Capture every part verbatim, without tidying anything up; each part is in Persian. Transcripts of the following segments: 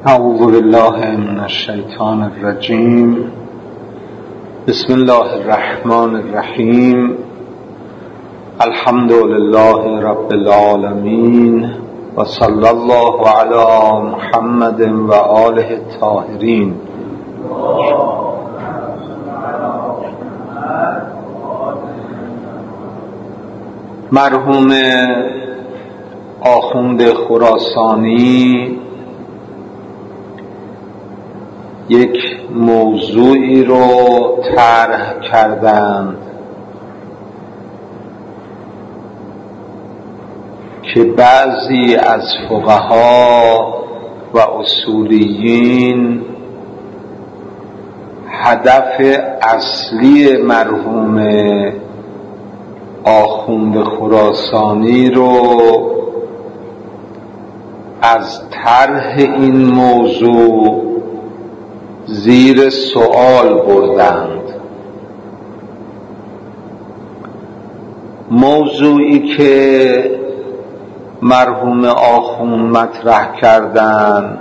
اعوذ بالله من الشیطان الرجیم. بسم الله الرحمن الرحیم. الحمد لله رب العالمین و صلی الله علی محمد و آله الطاهرین. مرحوم آخوند خراسانی یک موضوعی رو طرح کردند که بعضی از فقها و اصولیین هدف اصلی مرحوم آخوند خراسانی رو از طرح این موضوع زیر سؤال بردند. موضوعی که مرحوم آخوند مطرح کردند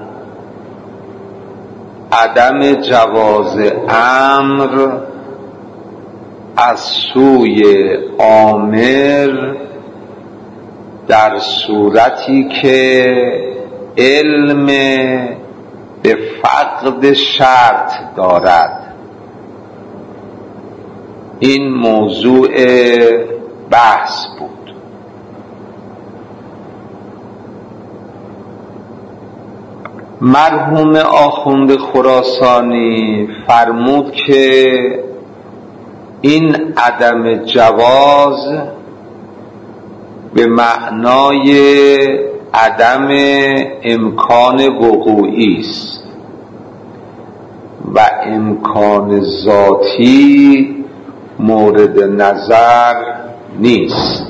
عدم جواز امر از سوی آمر در صورتی که علم به فقد شرط دارد. این موضوع بحث بود. مرحوم آخوند خراسانی فرمود که این عدم جواز به معنای عدم امکان وقوعی است و امکان ذاتی مورد نظر نیست.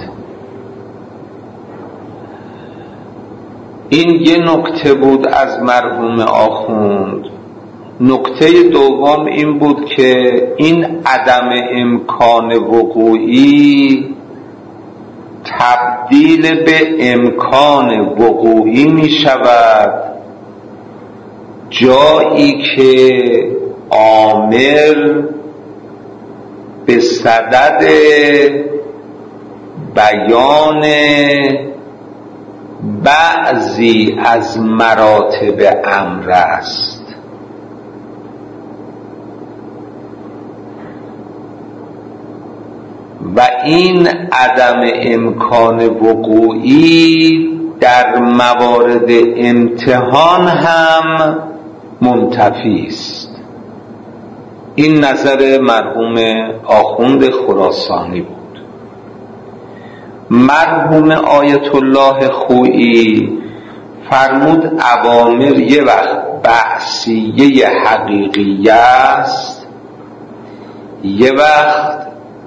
این یه نکته بود از مرحوم آخوند. نکته دوم این بود که این عدم امکان وقوعی تبدیل به امکان وقوعی می شود جایی که آمر به صدد بیان بعضی از مراتب امر است. و این عدم امکان وقوعی در موارد امتحان هم منتفی است. این نظر مرحوم آخوند خراسانی بود. مرحوم آیت الله خویی فرمود اوامر یه وقت بعثیه حقیقیه است، یه وقت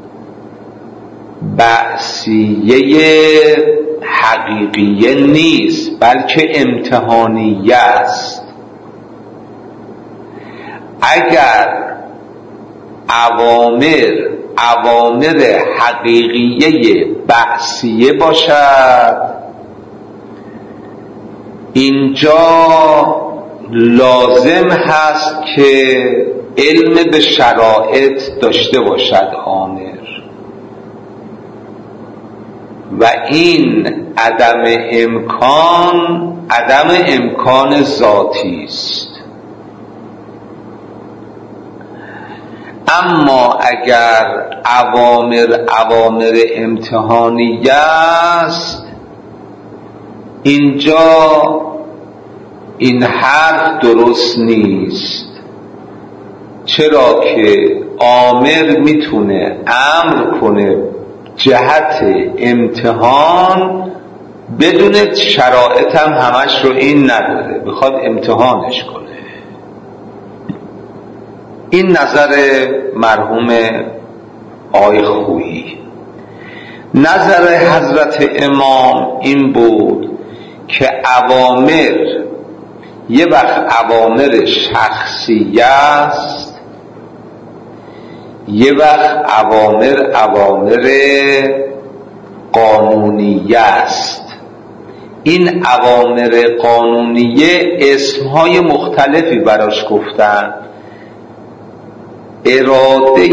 بعثیه حقیقیه نیست بلکه امتحانیه است. اگر اوامر اوامر حقیقیه بعثیه باشد، اینجا لازم هست که علم به شرایط داشته باشد آمر، و این عدم امکان عدم امکان ذاتی است. اما اگر اوامر اوامر امتحانیه است، اینجا این حرف درست نیست. چرا که آمر میتونه امر کنه جهت امتحان بدون شرایط هم همش رو این نداره، بخواد امتحانش کنه. این نظر مرحوم آقای خویی. نظر حضرت امام این بود که اوامر یه وقت اوامر شخصیه است، یه وقت اوامر اوامر قانونیه است. این اوامر قانونیه اسمهای مختلفی براش گفتن. اراده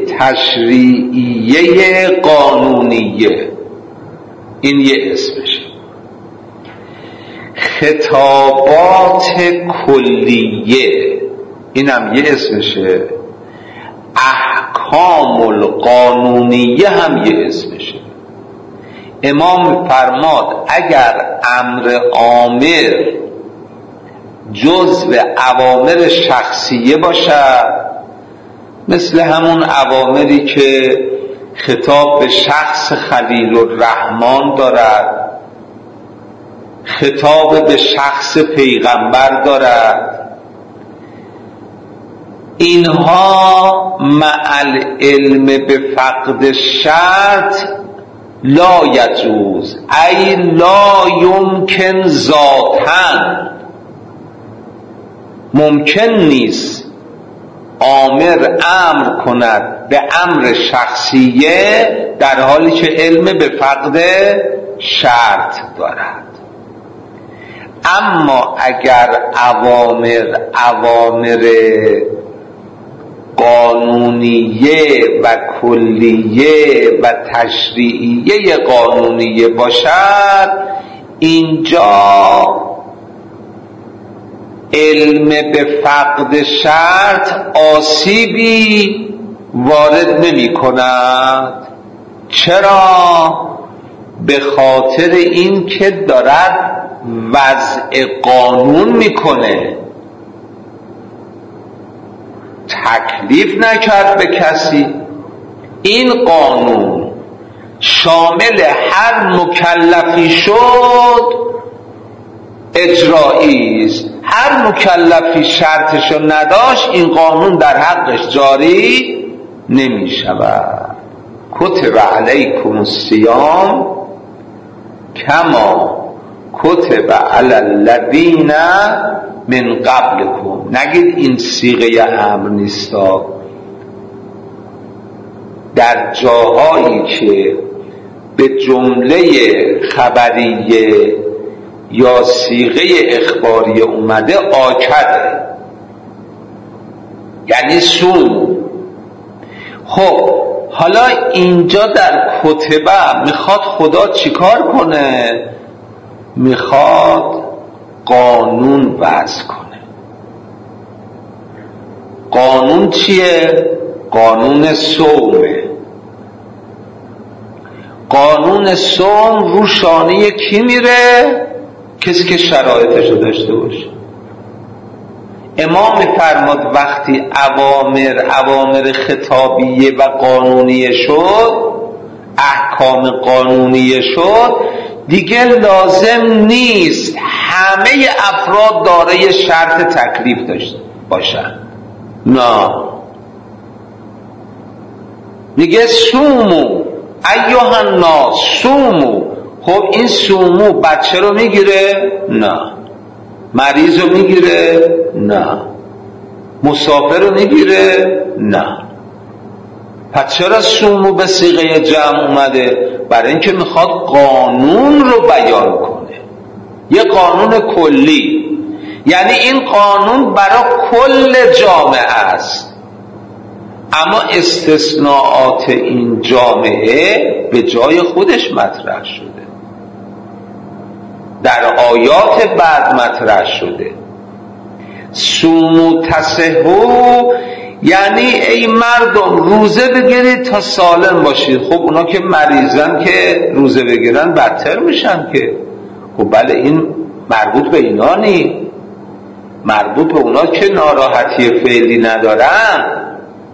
تشریعیه قانونیه، این یه اسمشه. خطابات کلیه، اینم یه اسمشه. احکام القانونیه هم یه اسمشه. امام فرماد اگر امر عامر جزو اوامر شخصیه باشد، مثل همون اوامری که خطاب به شخص خلیل الرحمن دارد، خطاب به شخص پیغمبر دارد، اینها مع العلم به فقد شرط لا یجوز، ای لا یمکن ذاتاً، ممکن نیست آمر امر کند به امر شخصیه در حالی که علم به فقد شرط دارد. اما اگر اوامر اوامر قانونیه و کلیه و تشریعیه قانونیه باشد، اینجا علم به فقد شرط آسیبی وارد نمی کند. چرا؟ به خاطر این که دارد وضع قانون میکنه، تکلیف نکرد به کسی. این قانون شامل هر مکلفی شد اجرایی است. هر مکلفی شرطشو نداشت این قانون در حقش جاری نمی شود. کتب علیکم الصیام کما کتب علی الذین من قبلکم. نگید این صیغه امر نیستا. در جاهایی که به جمله خبریه یا صیغه اخباری اومده آکده، یعنی سوم. خب حالا اینجا در کتبه میخواد خدا چیکار کنه؟ میخواد قانون وضع کنه. قانون چیه؟ قانون صومه. قانون صوم رو شانه کی میره؟ کسی که شرایطشو داشته باشه. امام فرماد وقتی اوامر اوامر خطابیه و قانونیه شد، احکام قانونیه شد، دیگه لازم نیست همه افراد دارای شرط تکلیف داشته باشن. نه، میگه سومو ایها الناس سومو. خب این سومو بچه رو میگیره؟ نه. مریض رو میگیره؟ نه. مسافر رو میگیره؟ نه. پس چرا سومو به صیغه جمع اومده؟ برای اینکه میخواد قانون رو بیان کنه، یه قانون کلی. یعنی این قانون برای کل جامعه است، اما استثناءات این جامعه به جای خودش مطرح شده، در آیات بعد مطرح شده. سومو تصحو یعنی ای مردم روزه بگیرید تا سالم باشید. خب اونا که مریضن که روزه بگیرن بدتر میشن که. خب بله، این مربوط به اینا نی، مربوط به اونا که ناراحتی فعلی ندارن،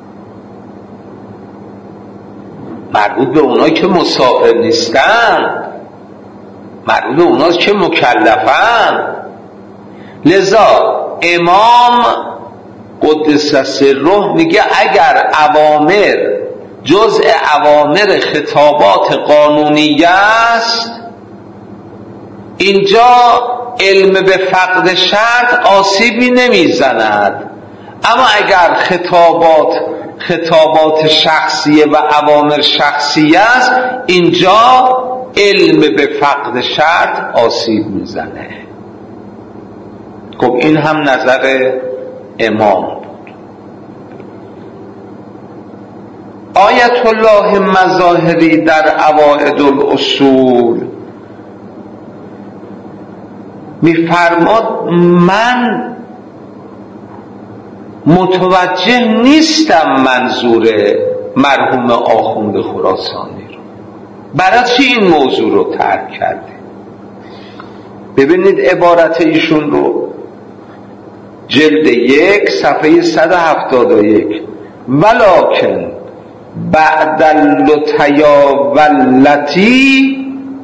مربوط به اونا که مسافر نیستن، مربوط به اونا که مکلفن. لذا امام قدس سره میگه اگر اوامر جزء اوامر خطابات قانونیه است، اینجا علم به فقد شرط آسیبی نمیزند. اما اگر خطابات خطابات شخصیه و اوامر شخصیه است، اینجا علم به فقد شرط آسیب میزنه. خب این هم نظر امام بود. آیت الله مظاهری در عوائد الاصول میفرماد من متوجه نیستم منظور مرحوم آخوند خراسانی رو، برای چی این موضوع رو ترک کرده؟ ببینید عبارت ایشون رو، جلد یک صفحه صد و هفتاد و یک. ولکن بعد اللتیا واللتی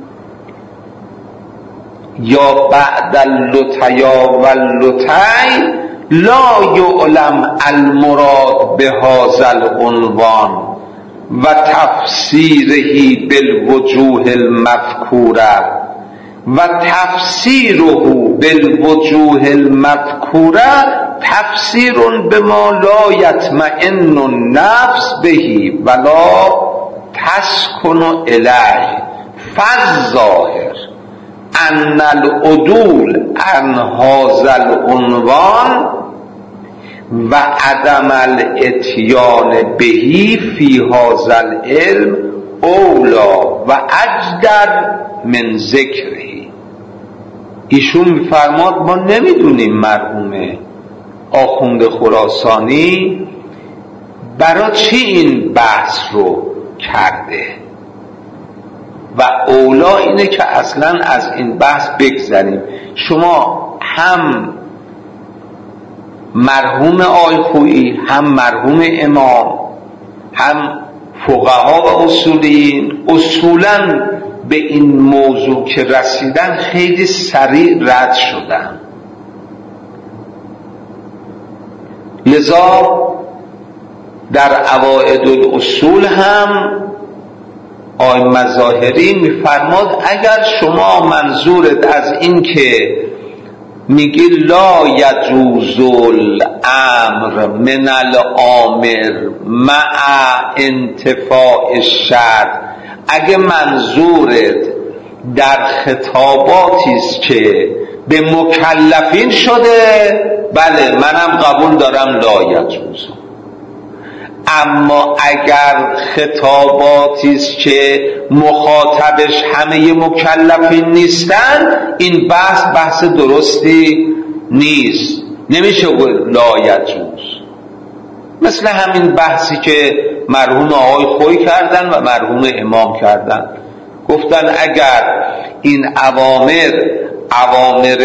یا بعد اللتیا واللتی لا یعلم المراد به هذا العنوان و تفسیره بالوجوه المذکوره و تفسیره بالوجوه المذکوره تفسیر بما لا یطمئن النفس بهی ولا تسکن الیه فالظاهر ان العدول عن هذا العنوان و عدم الاتیان بهی فی هذا العلم اولا و اجدر من ذکره. ایشون میفرماد ما نمیدونیم مرحوم آخوند خراسانی برای چی این بحث رو کرده و اولا اینه که اصلا از این بحث بگذریم. شما هم مرحوم آقای خویی هم مرحوم امام هم فقها و اصولیین اصولاً به این موضوع که رسیدن خیلی سریع رد شدن. لذا در عوائد الاصول هم آقای مظاهری میفرماد اگر شما منظورت از این که میگی لا یجوز الامر من الامر مع انتفاع الشرع، اگه منظورت در خطاباتی است که به مکلفین شده، بله منم قبول دارم لا یجوز. اما اگر خطاباتی است که مخاطبش همه مکلفین نیستن، این بحث بحث درستی نیست، نمیشه گفت لا یجوز. مثل همین بحثی که مرحوم آقای خوی کردن و مرحوم امام کردن، گفتن اگر این اوامر اوامر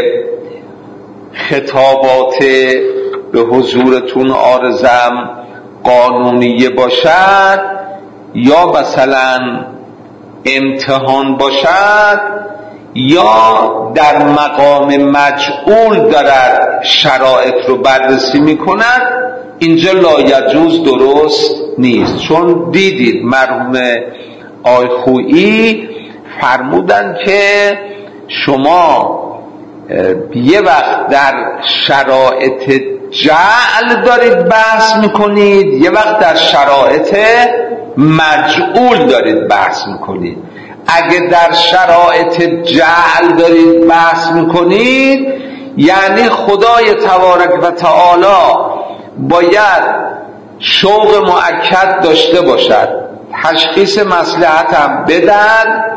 خطابات به حضورتون عارضم قانونیه باشد یا مثلا امتحان باشد یا در مقام مجعول دارد شرایط رو بررسی میکند، اینجا لا یجوز درست نیست. چون دیدید مرحوم آقای خویی فرمودن که شما یه وقت در شرایط جعل دارید بحث میکنید، یه وقت در شرایط مجعول دارید بحث میکنید. اگه در شرایط جعل دارید بحث میکنید یعنی خدای تبارک و تعالی باید شوق مؤکد داشته باشد، تشخیص مصلحت هم بدن،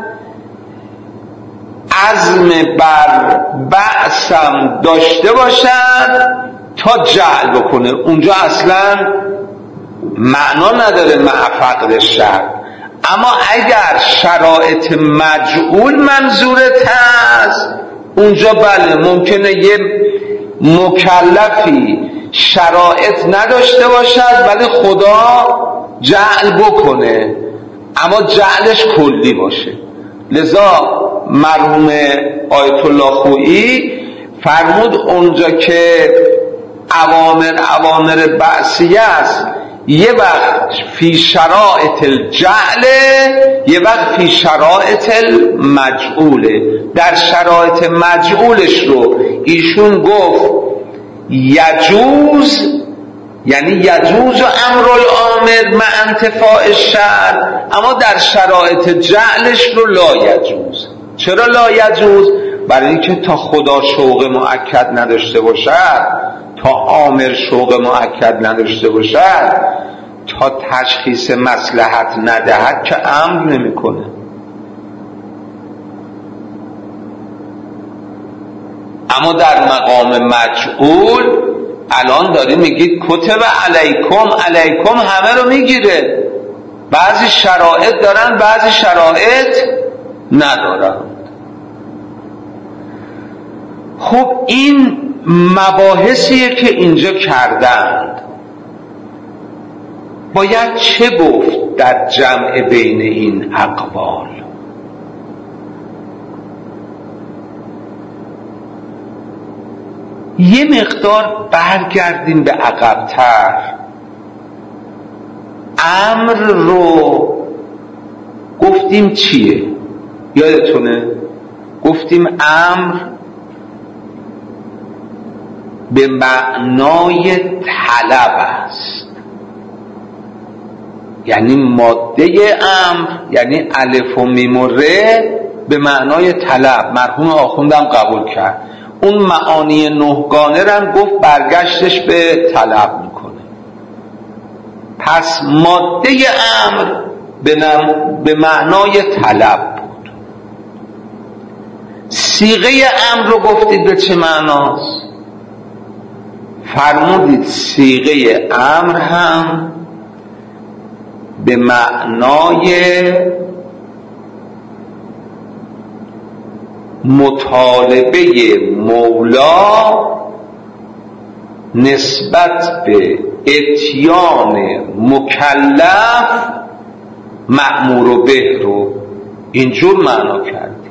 عزم بر بعثم داشته باشد تا جعل بکنه. اونجا اصلا معنا نداره مع فقد شرط. اما اگر شرایط مجعول منظورت هست، اونجا بله ممکنه یه مکلفی شرایط نداشته باشد ولی خدا جعل بکنه، اما جعلش کلی باشه. لذا مرحوم آیت الله خویی فرمود اونجا که اوامر اوامر بعثیه است، یه وقت فی شرایط الجعل، یه وقت فی شرایط المجعوله. در شرایط مجعولش رو ایشون گفت یجوز یعنی یجوز امر الامر مع انتفاء الشرع، اما در شرایط جعلش رو لا یجوز. چرا لا یجوز؟ برای اینکه تا خدا شوق مؤکد نداشته باشد، تا آمر شوق مؤکد نداشته باشد، تا تشخیص مصلحت ندهد که امر نمیکنه. اما در مقام مجعول الان داری میگید کتب علیکم، علیکم همه رو میگیره، بعضی شرایط دارن بعضی شرایط ندارن. خب این مباحثیه که اینجا کردند. باید چه گفت در جمع بین این اقوال؟ یه مقدار برگردیم به عقب‌تر. امر رو گفتیم چیه؟ یادتونه؟ گفتیم امر به معنای طلب است، یعنی ماده امر، یعنی الف و میم و ر به معنای طلب. مرحوم آخوندم قبول کرد. اون معانی نهگانه رم گفت برگشتش به طلب میکنه. پس ماده امر به معنای طلب بود. صیغه امر رو گفتید به چه معناست؟ فرمودید صیغه امر هم به معنای مطالبه مولا نسبت به اتیان مکلف مأمور به رو اینجور معنا کردید.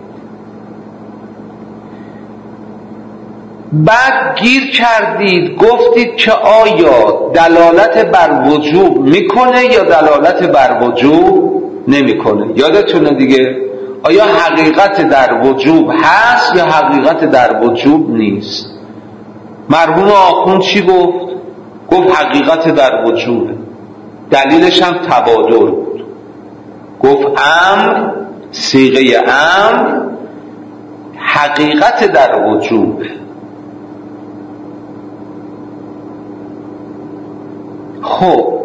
بعد گیر کردید گفتید که آیا دلالت بر وجوب میکنه یا دلالت بر وجوب نمیکنه. یادتونه دیگه؟ آیا حقیقت در وجوب هست یا حقیقت در وجوب نیست؟ مرحوم آخوند چی گفت؟ گفت حقیقت در وجوبه. دلیلش هم تبادل بود. گفت امر، صیغه امر حقیقت در وجوبه. خب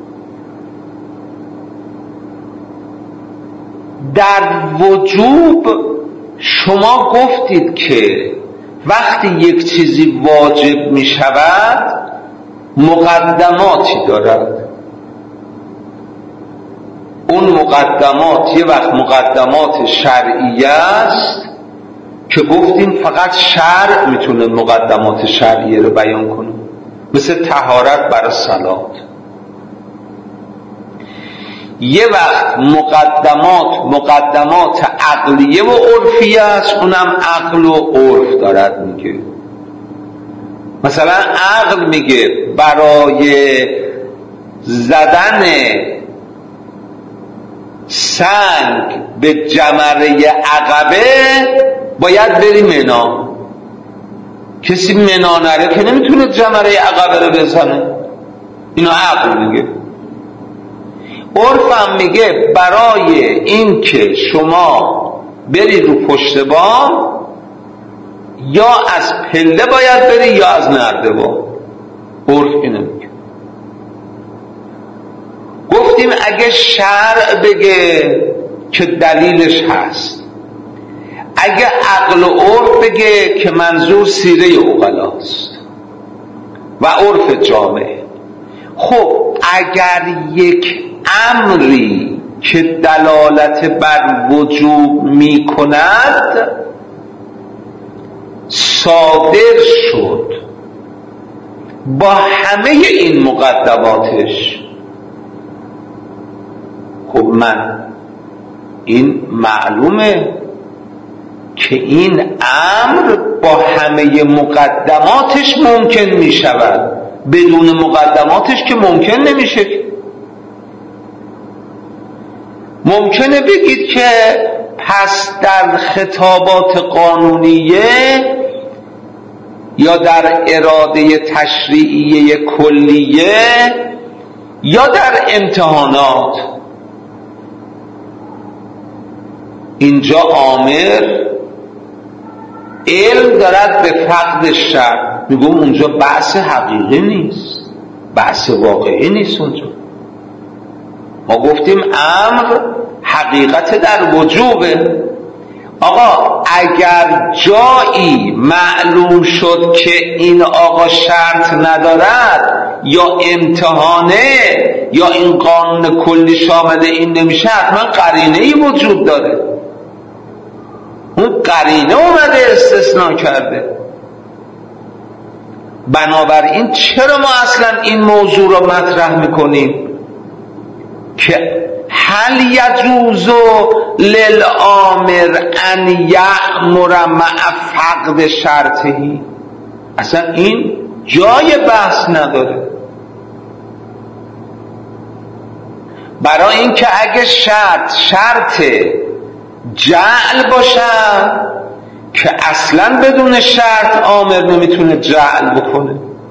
در وجوب شما گفتید که وقتی یک چیزی واجب می شود مقدماتی دارد. اون مقدمات یه وقت مقدمات شرعیه است که گفتیم فقط شرع میتونه مقدمات شرعیه رو بیان کنه، مثل طهارت برای صلات. یه وقت مقدمات مقدمات عقلیه و عرفیه است، اونم عقل و عرف دارد میگه. مثلا عقل میگه برای زدن سنگ به جمره عقبه باید بری منا. کسی منا نره که نمیتونه جمره عقبه رو بزنه. اینو عقل میگه. عرفم میگه برای این که شما بری رو پشت بام یا از پله باید بری یا از نردبان. عرف اینو میگه. گفتیم اگه شرع بگه که دلیلش هست، اگه عقل و عرف بگه که منظور سیره عقلاست و عرف جامعه. خب اگر یک امری که دلالت بر وجوب می کند صادر شد با همه این مقدماتش، خب من این معلومه که این امر با همه مقدماتش ممکن می شود، بدون مقدماتش که ممکن نمیشه. ممکنه بگید که پس در خطابات قانونیه یا در اراده تشریعیه کلیه یا در امتحانات. اینجا آمر علم دارد به فقد شرط، میگم اونجا بحث حقیقی نیست، بحث واقعی نیست. اونجا ما گفتیم امر حقیقت در وجوبه. آقا اگر جایی معلوم شد که این آقا شرط ندارد یا امتحانه یا این قانون کلی شامل این نمیشه، حتما قرینه ای وجود داره. اون قرینه اومده استثناء کرده. بنابراین چرا ما اصلا این موضوع رو مطرح میکنیم که هل یجوز للآمر ان یأمر مع فقد شرطه؟ اصلا این جای بحث نداره. برای اینکه اگه شرط شرط جعل باشه که اصلا بدون شرط آمر نمیتونه جعل بکنه.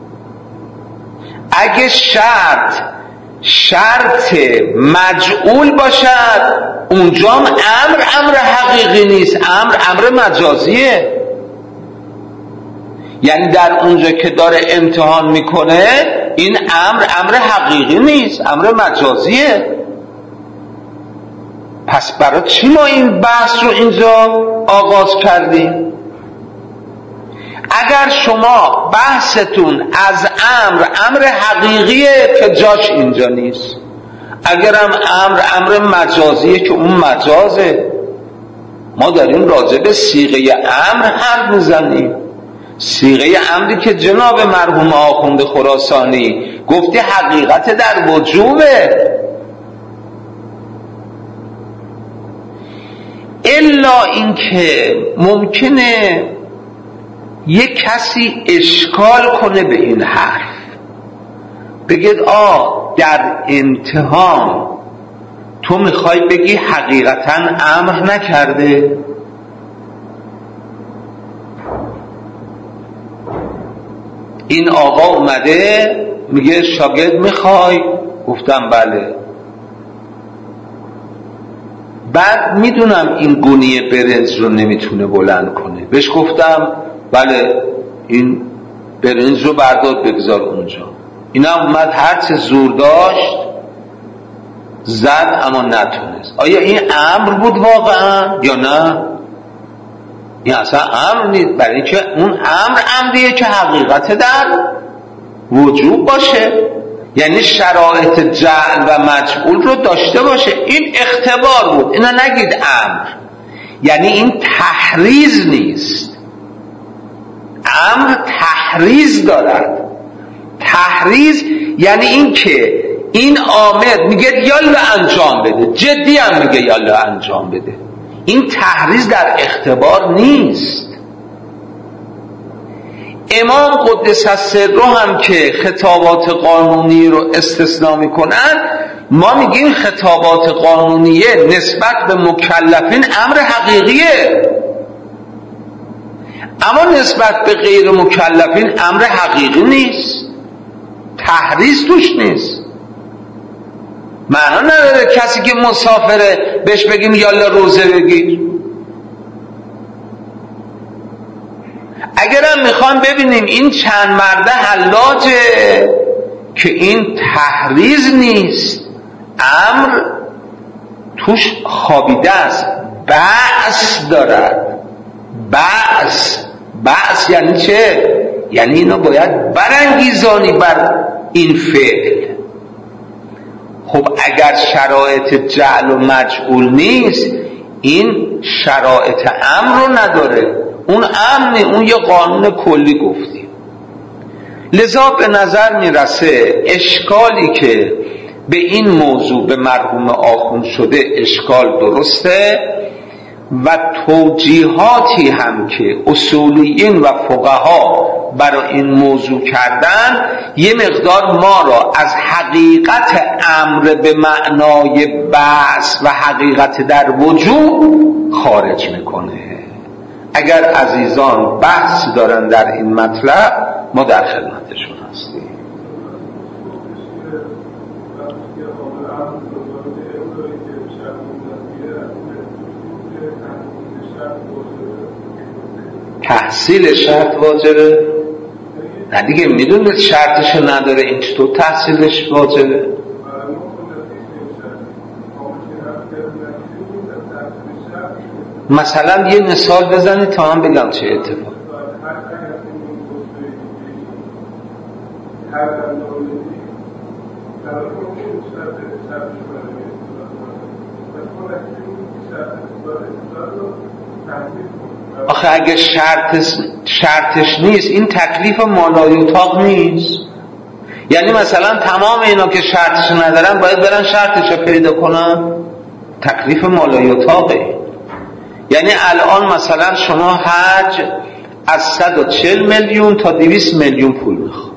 اگه شرط شرط مجعول باشد اونجا هم امر امر حقیقی نیست، امر امر مجازیه. یعنی در اونجا که داره امتحان میکنه این امر امر حقیقی نیست، امر مجازیه. پس برای چی ما این بحث رو اینجا آغاز کردیم؟ اگر شما بحثتون از امر امر حقیقیه که جاش اینجا نیست، اگرم امر امر مجازیه که اون مجازه. ما داریم راجع به صیغه امر حرف میزنیم، صیغه امری که جناب مرحوم آخوند خراسانی گفتی حقیقت در وجوبه. الا اینکه ممکنه یک کسی اشکال کنه به این حرف، بگید آ در امتحان تو میخوای بگی حقیقتا امر نکرده؟ این آقا اومده میگه شاگرد میخوای؟ گفتم بله. بعد میدونم این گونی برنج رو نمیتونه بلند کنه، بهش گفتم بله این برنج رو بردار بگذار اونجا. اینا اومد هرچه زور داشت زد اما نتونست. آیا این امر بود واقعا یا نه؟ این اصلا امر نیست، برای اینکه اون امر امریه که حقیقت در وجوب باشه، یعنی شرایط جعل و مجعول رو داشته باشه. این اختبار بود، اینا نگید امر. یعنی این تحریز نیست، امر تحریز دارد. تحریز یعنی این که این آمر میگه یالا انجام بده، جدی هم میگه یالا انجام بده. این تحریز در اختبار نیست. امام قدس سره هم که خطابات قانونی رو استثناء میکنن، ما میگیم خطابات قانونیه نسبت به مکلفین امر حقیقیه، اما نسبت به غیر مکلفین امر حقیقی نیست، تحریز توش نیست. معنا نداره کسی که مسافره بهش بگیم یالا روزه بگیر. اگرم میخوام ببینیم این چند مرده حلاجه که این تحریز نیست، امر توش خوابیده است، بأس دارد. بأس بأس یعنی چه؟ یعنی اینا باید برانگیزانی بر این فعل. خب اگر شرایط جعل و مجعول نیست، این شرایط امر رو نداره، اون امنه، اون یه قانون کلی گفتیم. لذا به نظر میرسه اشکالی که به این موضوع به مرحوم آخوند شده اشکال درسته و توجیهاتی هم که اصولیین و فقها برای این موضوع کردن یه مقدار ما را از حقیقت امر به معنای بعث و حقیقت در وجود خارج میکنه. اگر عزیزان بحث دارن در این مطلب ما در خدمتشون هستیم. تحصیل شرط واجبه؟ نه دیگه، میدونید شرطشو نداره، این چطور تحصیلش واجبه؟ مثلا یه مثال بزنید تا من بگم چه اتفاق. آخه اگه شرطش, شرطش نیست، این تکلیف مالایطاق نیست. یعنی مثلا تمام اینا که شرطش ندارن باید برن شرطش رو پیدا کنن، تکلیف مالایطاقه. یعنی الان مثلا شما حج از صد و چهل میلیون تا دویست میلیون پول میخواد،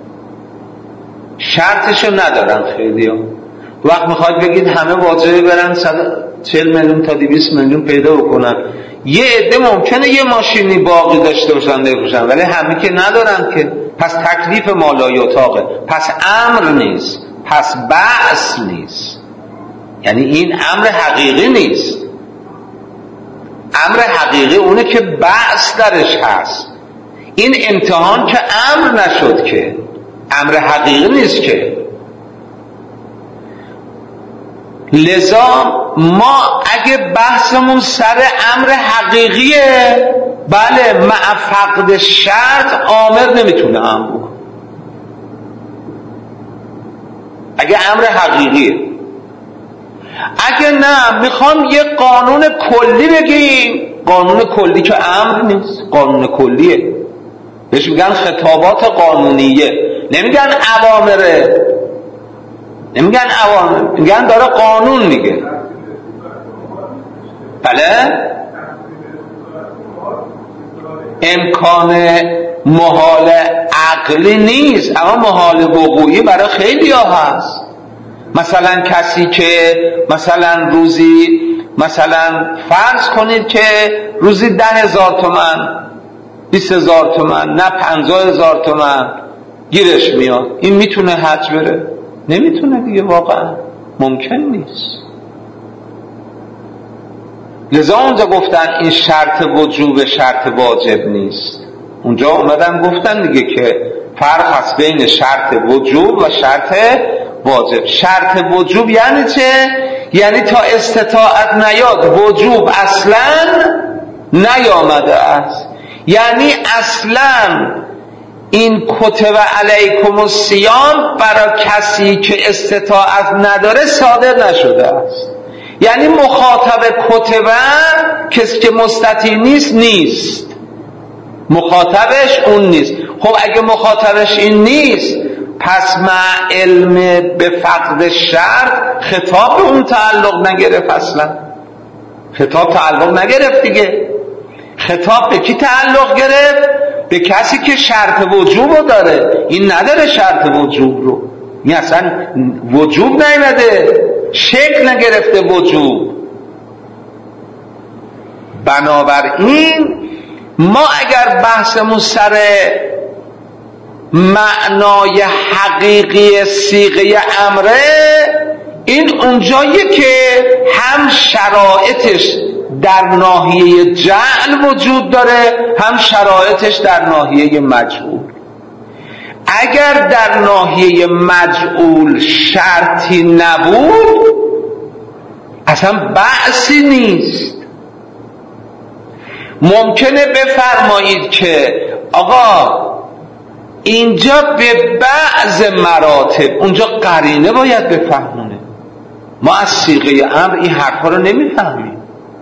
شرطشو ندارن خیلی ها. وقت میخواد بگید همه واجبه برن صد و چهل میلیون تا دویست میلیون پیدا بکنن. یه عده ممکنه یه ماشینی باقی داشته باشن بفروشن، ولی همه که ندارن که. پس تکلیف مالایطاقه، پس امر نیست، پس بعث نیست. یعنی این امر حقیقی نیست. امر حقیقی اونه که بعث درش هست. این امتحان که امر نشد، که امر حقیقی نیست که. لذا ما اگه بحثمون سر امر حقیقیه، بله، مع فقد شرط آمر نمیتونه امر بکنه. اگه امر حقیقیه. اگه نه میخوام یه قانون کلی بگیم، قانون کلی که امر نیست، قانون کلیه، بهش میگن خطابات قانونیه، نمیگن اوامره، نمیگن اوامر، میگن داره قانون میگه. بله، امکان محال عقلی نیست، اما محال وقوعی برای خیلی ها هست. مثلا کسی که مثلا روزی مثلا فرض کنید که روزی ده هزار تومن، بیست هزار تومن، نه پنجاه هزار تومن گیرش میاد، این میتونه حج بره؟ نمیتونه دیگه، واقعا ممکن نیست. لذا اونجا گفتن این شرط وجوب شرط واجب نیست. اونجا اومدن گفتن دیگه که فرق هست بین شرط وجوب و شرط واجب. شرط وجوب یعنی چه؟ یعنی تا استطاعت نیاد وجوب اصلا نیامده است. یعنی اصلا این کتب علیکم الصیام برای کسی که استطاعت نداره صادر نشده است. یعنی مخاطب کتب کسی که مستطیع نیست نیست، مخاطبش اون نیست. خب اگه مخاطبش این نیست، پس مع علم به فقد شرط خطاب به اون تعلق نگرفت. اصلا خطاب تعلق نگرفت دیگه. خطاب به کی تعلق گرفت؟ به کسی که شرط وجوب رو داره. این نداره شرط وجوب رو، این اصلا وجوب نیامده، شکل نگرفته وجوب. بنابراین ما اگر بحثمون سر معنای حقیقی صیغه امره، این اونجاییه که هم شرایطش در ناحیه جعل وجود داره، هم شرایطش در ناحیه مجعول. اگر در ناحیه مجعول شرطی نبود، اصلا بحثی نیست. ممکنه بفرمایید که آقا اینجا به بعض مراتب، اونجا قرینه باید بفهمونه. ما از صیغه امر این حرفا رو نمیفهمیم.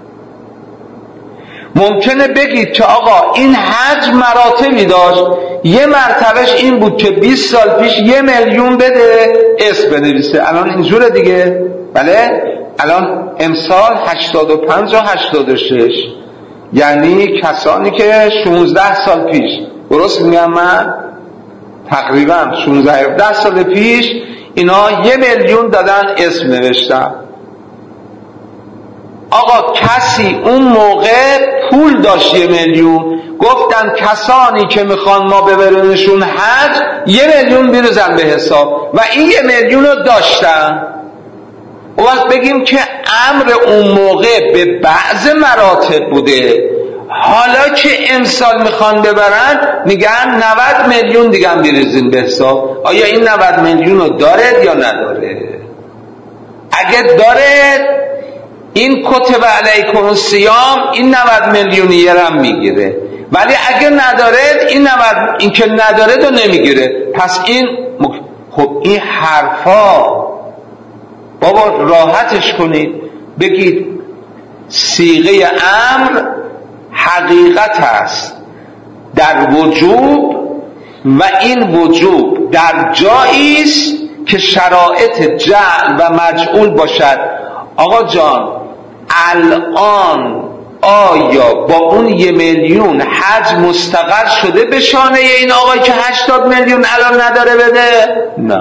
ممکنه بگید که آقا این حج مراتبی داشت، یه مرتبهش این بود که بیست سال پیش یه میلیون بده اسم بنویسه، الان اینجوره دیگه. بله، الان امسال هشتاد و پنج و هشتاد و شش، یعنی کسانی که شانزده سال پیش، درست میگم من؟ تقریبا شانزده هفده سال پیش اینا یه میلیون دادن اسم نوشتن. آقا کسی اون موقع پول داشت یه میلیون، گفتن کسانی که میخوان ما ببرنشون حج یه میلیون بیرزن به حساب و این یه میلیون رو داشتن. و وقت بگیم که امر اون موقع به بعض مراتب بوده، حالا که امسال میخوان ببرن میگن نود میلیون دیگه هم بیرزین به حساب. آیا این نود میلیون رو داره یا نداره؟ اگه داره این کتب علیکم الصیام این نود میلیونیه رو هم میگیره، ولی اگه نداره این نود این که نداره رو نمیگیره. پس این مک... خب این حرفا بابا راحتش کنید، بگید صیغه امر حقیقت است در وجوب و این وجوب در جایی است که شرایط جعل و مجعول باشد. آقا جان الان آیا با اون یه میلیون حج مستقر شده به شانه این آقای که هشتاد میلیون الان نداره بده؟ نه.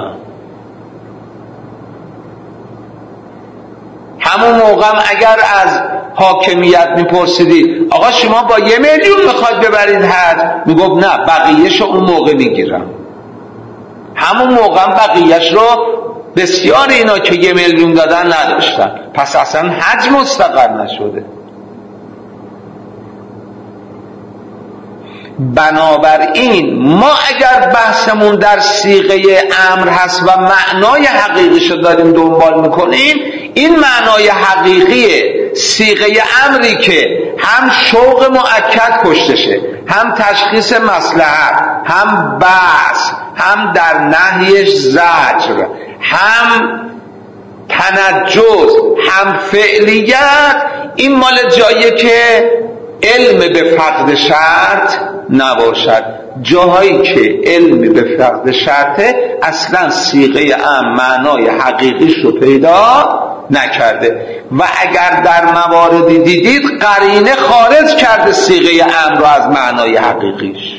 همون موقع اگر از حاکمیت میپرسیدی آقا شما با یه میلیون میخواید ببرید حج، میگفت نه بقیهش اون موقع میگیرم. همون موقع بقیهش رو بسیار اینا که یه میلیون دادن نداشتن، پس اصلا حج مستقر نشده. بنابراین ما اگر بحثمون در صیغه امر هست و معنای حقیقیشو داریم دنبال میکنیم، این معنای حقیقی صیغه امری که هم شوق مؤکد پشتشه، هم تشخیص مصلحت، هم بحث، هم در نهیش زجر، هم تنجز، هم فعلیت، این مال جاییه که علم به فقد شرط نباشد. جاهایی که علم به فقد شرطه اصلا صیغه ام معنای حقیقیش رو پیدا نکرده و اگر در مواردی دیدید قرینه خارج کرده صیغه ام رو از معنای حقیقیش.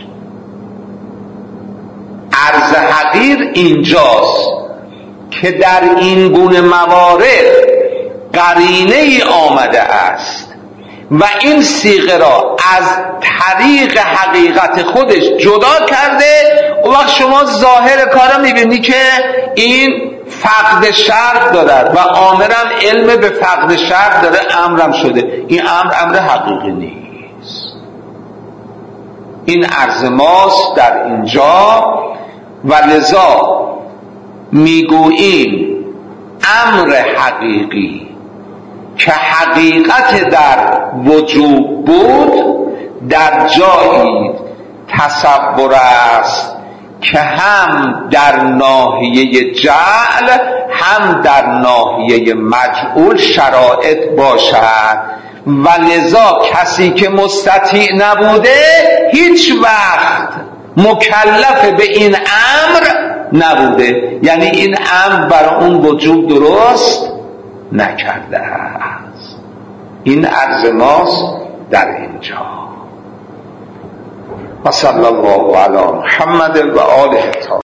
عرض حقیر اینجاست که در این گونه موارد قرینه ای آمده است و این صیغه را از طریق حقیقت خودش جدا کرده. و وقت شما ظاهر کارا میبینی که این فقد شرط دارد و آمرم علم به فقد شرط داره، امرم شده. این امر امر حقیقی نیست. این عرض ماست در اینجا و لذا میگوییم امر حقیقی که حقیقت در وجوب بود در جایی تصور است که هم در ناحیه جعل هم در ناحیه مجعول شرایط باشد و لذا کسی که مستطیع نبوده هیچ وقت مکلف به این امر نبوده، یعنی این امر برای اون وجوب درست نکرده است. این عرض ماست در اینجا. و صلی الله علی محمد و آله.